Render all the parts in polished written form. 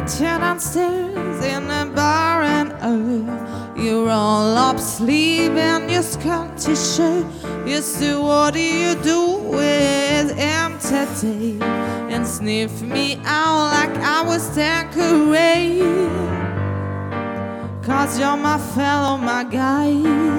met you downstairs in the bar and you roll up sleeve in your skirt t-shirt. You say, what do you do with empty day? And sniff me out like I was Thackeray. 'Cause you're my fellow, my guy.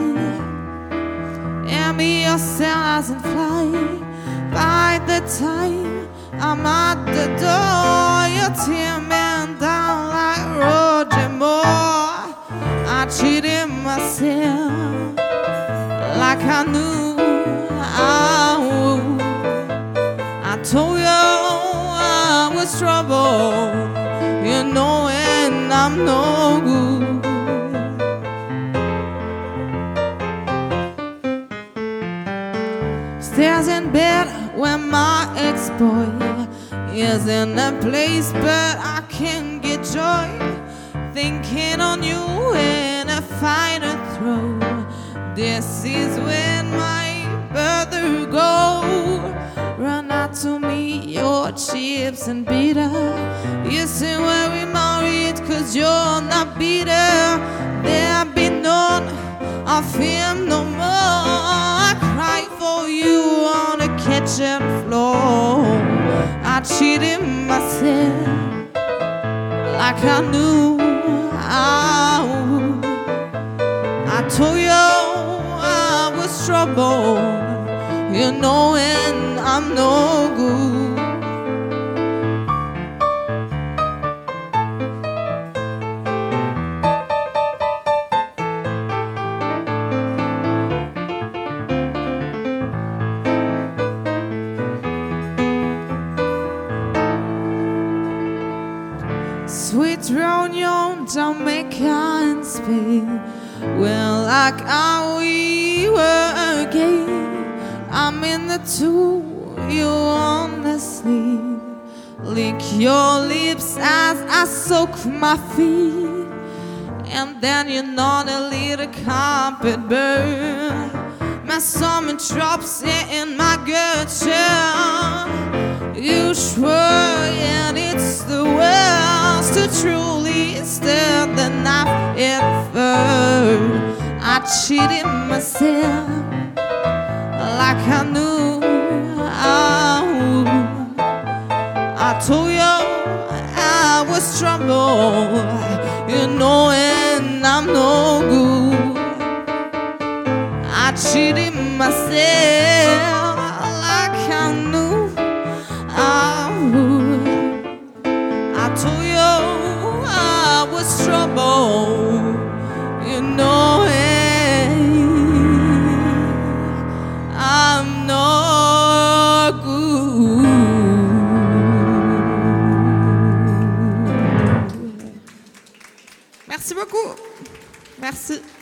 And me yourself doesn't fly. By the time I'm at the door, you're tearing down like Roger Moore. I cheated myself like I knew I would. I told you I was trouble, you know, and I'm no good. Stares in bed when my ex-boy is in a place, but I can't get joy thinking on you in a fighter throw. This is when my brother go. Run out to me your chips and bitter. You say we're remarried 'cause you're not bitter. There be none of him no more. I cry for you on the kitchen floor. I cheated myself like I knew I would. I told you I was trouble, you know, and I'm no good. Sweet Reunion, Jamaica and Spain. Well, like how we were again. I'm in the two, you on the sleeve. Lick your lips as I soak my feet. And then you know the little carpet burn. My summer drops in my good shirt. You swear, and it's the worst to truly stir the knife in first. I cheated myself like I knew I would. I told you I was trouble, you know, and I'm no good. I cheated myself like I knew I would. I told you I was trouble, you know, and I'm no good. Merci beaucoup. Merci.